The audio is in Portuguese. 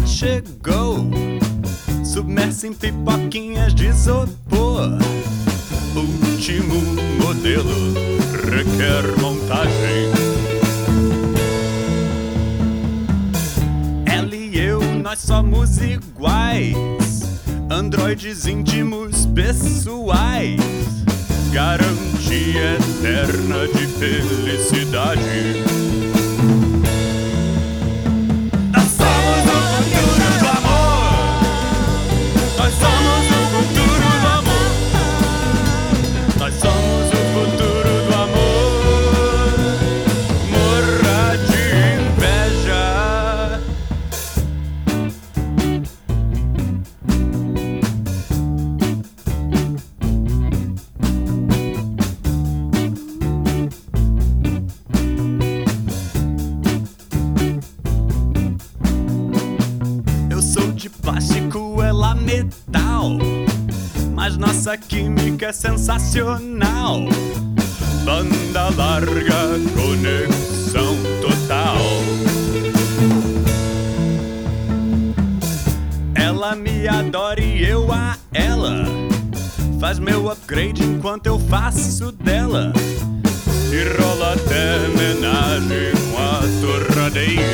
chegou, submersa em pipoquinhas de isopor. Último modelo requer montagem. Ela e eu, nós somos iguais, androides íntimos pessoais, garantia eterna de felicidade. Nós somos o futuro do amor. Nós somos o futuro do amor. Nós somos o futuro do amor. Morra de inveja. Eu sou de plástico, ela metal, mas nossa química é sensacional. Banda larga, conexão total. Ela me adora e eu a ela, faz meu upgrade enquanto eu faço dela. E rola até homenagem com a torradeira.